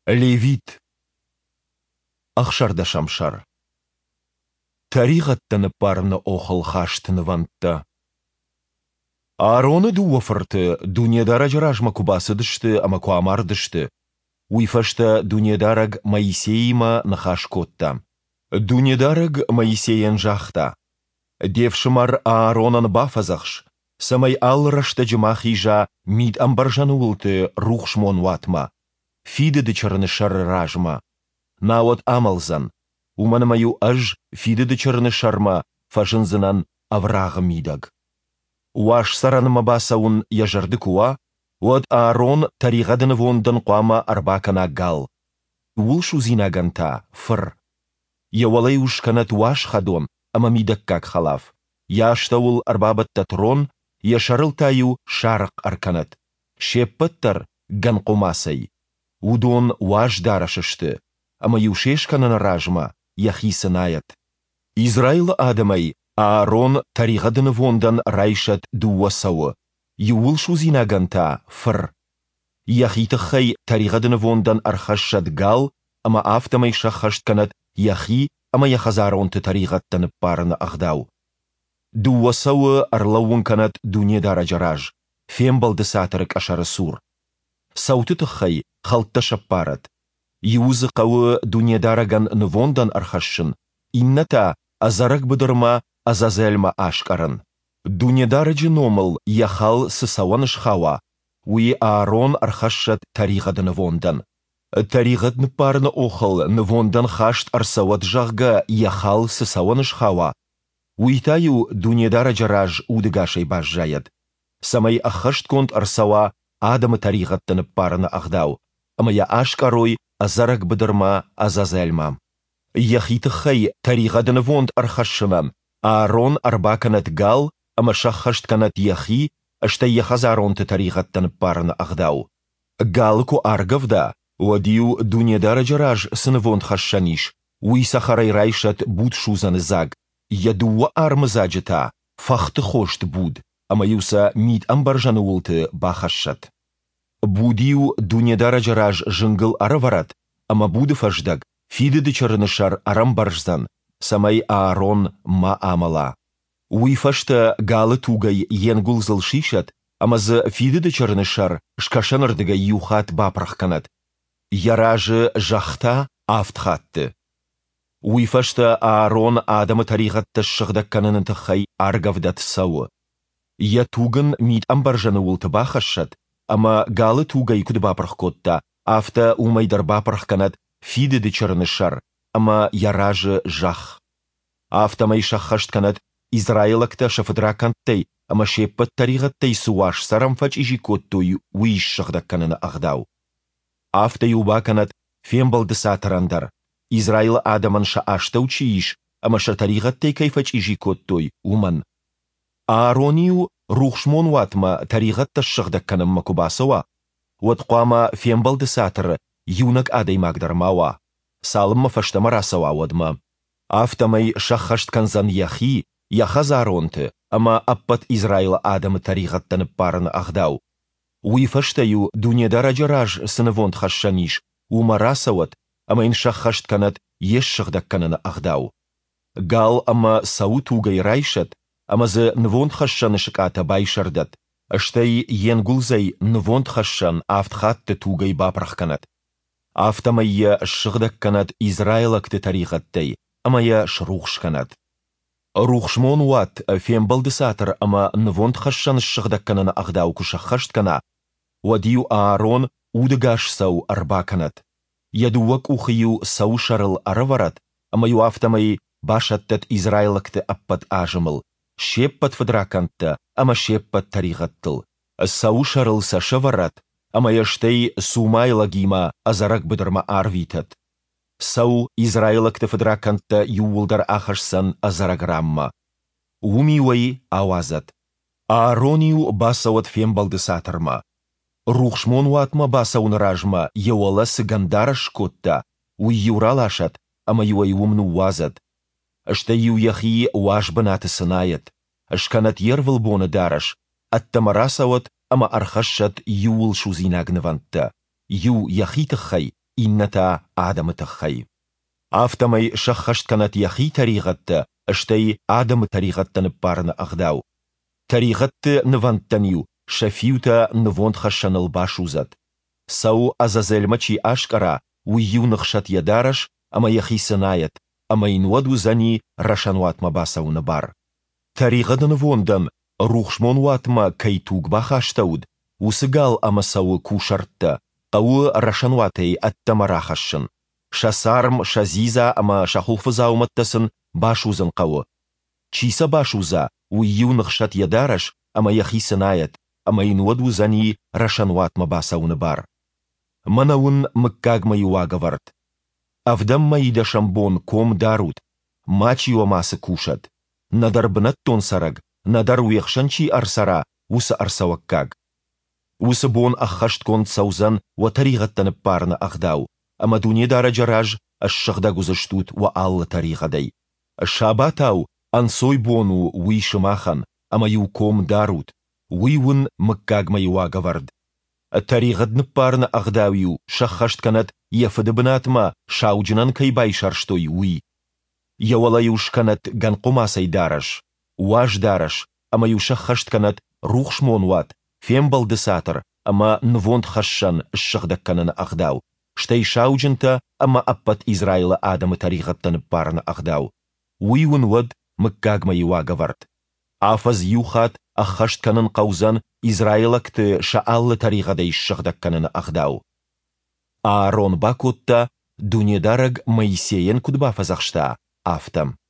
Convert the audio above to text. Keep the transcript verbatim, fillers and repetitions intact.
Левит. Ахшарда шамшар. Таригаттаны парны охыл хаштыны вантта. Аароны дуафырты дуньядара жаражма кубасы дышты, ама куамар дышты. Уйфашта дуньядараг Моисеима нахашкотта. Дуньядараг Моисеян жахта. Девшимар Ааронан бафазахш. Самай алрашта джимахижа мид амбаржанулты рухшмон ватма. Фиде дычарны шар ражма. Навод амалзан. Уманамаю аж фиде дычарны шарма фашынзынан аврага мидаг. Уаш сараныма басаун яжарды куа, уад Аарон таригадын вондан қуама арбакана гал. Улшу зинаганта, фыр. Явалай ушканат уаш хадон, ама мидак как халав. Яштаул арбабатта трон, яшарыл таю шарық арканат. Шеппаттар ган қомасай. Удон уаш дарашышты, ама юшешканан ражма, яхисанаят. Израил адамай, Аарон таригадын вондан райшат дуасауы. Юулшу зинаганта, фыр. Яхитахай таригадын вондан архашат гал, ама автамай шахаштканат яхи, ама яхазаронты таригаттаны парны агдау. Дуасауы арлауын канат дуньядара жараж, фембалды сатырык ашары сур. Саутытахай халтта шаппарат. Юзы қауы дуньядараган нвондан архашын, инната азарак быдырма азазельма ашкарын. Дуньядары джиномыл яхал сысауаныш хава, уи Аарон архашат таригадын вондан. Таригадны парны охал нвондан хашт арсауат жағга яхал сысауаныш хава. Уитаю дуньядары жараж удыгашай бажжаят. Самай ахашт конт арсауа адамы таригадтыны парны ахдау, ама я ашкарой азарак быдырма азазельма. Яхитахай таригадын вонд архашынам, Аарон арбаканат гал, ама шахашт канат яхи, ашта яхазаронты таригаттан парны ахдау. Галку аргавда, уадию дуньядара жараж сын вонд хашаниш, уи сахарай райшат буд шузаны заг. Ядуа армазаджета, фахты хошт буд, ама юса мид амбаржаны улты бахашат. Будию дуньядара жараж жынгыл араварат, ама буды фаждаг, фиды дычарыны шар арамбаржзан, самай Аарон ма амала. Уйфашта галы тугай енгул зылшишат, амазы фиды дычарыны шар шкашанырдыга юхат бапрахканат. Яражы жахта автхатты. Уйфашта Аарон адамы таригатты шығдакканын тахай аргавдат сауы. Я тугын мид амбаржаны улты бахашат, ама галы тугай күді бапрахкотта, авта умайдар бапрахканат фиды дычарыны шар, ама яражы жах. Автамай шахаштканат Израилакта шафыдраканттай, ама шеппат таригаттай суаш сарамфач ижикоттой уиш шахдакканын ахдау. Авта юбаканат фембалды сатарандар. Израил адаман ша ашта учииш, ама ша таригаттай кайфач ижикоттой уман. Ааронию рухшмон ватма таригатта шахдакканын макубасава. Уатқуама фембалды сатары юнак адай магдармауа. Салымма фаштамарасава уадма. Автамай шахаштканзан яхи, яхазаронты, ама аппат Израила адамы таригаттаны парны ахдау. Уйфаштаю дуньядара жараж сыны вонд хашшаниш, умарасават, ама ин шахаштканат еш шахдаккананы ахдау. Гал ама сау тугай райшат, ама зы нвонд хашшаны шиката байшардат, аштай енгулзай нвонд хашшан автхатты тугай бапрахканат. Автамайя шахдакканат Израилакты таригаттай, ама я шрухшканат. Рухшмон уат фембалды сатыр, ама нвонд хашшан шахдаккананы ахдау кушахашткана, уадию Аарон удыгаш сау арбаканат. Ядуак ухаю сау шарыл араварат, ама ю автамай башаттат Израилакты аппат ажымыл, шеппат фадракантта, ама шеппат таригаттыл. Сау шарыл сашаварат, ама яштай сумайлагима азарак быдырма арвитат. Сау Израилакты фадракантта юулдар ахашсан азараграмма. Умиуай авазат. Ааронию басауат фембалды сатырма. Рухшмон уатма басауны ражма еуала сыгандара шкотта, уй юралашат, ама юай умну уазат. Ашта ю яхи уаш банаты сынаят. Ашканат ервыл боны дараш, аттамарасауат, ама архашат юул шузинагнывантта. Ю яхитахай, إنتا آدم تخي آفتمي شخشت كانت يخي طريقت اشتي آدم طريقت نبارن أغداو طريقت نوانتنيو شفيوتا نوانت خشن الباشوزت سو أزازيل مچي أشكرا ويو نخشت يدارش أما يخي سنايت أما ينودو زني رشنوات مباسو نبار طريقت نوندن روخشمون واتما كيتوك باخاشتود وسقال أما سو كوشرت قو رشنواتي التمراخشن شسارم شزيزا أما شخوفزاو متسن باشوزن قو چيسا باشوزا ويو نخشت يدارش أما يخي سنايت أما ينودو زني رشنوات مباسو نبار منون مكاغ ميواغ ورد أفدم ميدا شمبون كوم داروت ماچي وماس كوشد ندر بنتون سرق ندر ويخشنشي أرسرا وس أرسوكاغ وس بون أخشت كونت سوزن وطريقة تنبارن أخداو أما دوني دار جراج الشغدا گزشتوت وآل طريقة دي الشاباتاو أنسوي بونو وي شماخن أما يو كوم داروت ويون مكاغ ميواغ ورد الطريقة نبارن أغداويو شخشت كانت يفد بناتما شاوجنان كي بايشارشتوي وي يولا يوش كانت غان قماسي دارش واش دارش أما يو شخشت كانت روخش مونوات فيم بلدساتر أما نفوند خشن الشغدك كانن أغداو شتي شاوجنتا أما أبت إسرائيل آدم طريقة نبارن أغداو ويون ود مكاغ ميواغ ورد آفز يوخات أخشت كانن قوزن إسرائيلك ت شاال طريقة دي الشغدك كانن أغداو آرون باكوتا دوني دارج ميسيين كدبا فزخشتا آفتم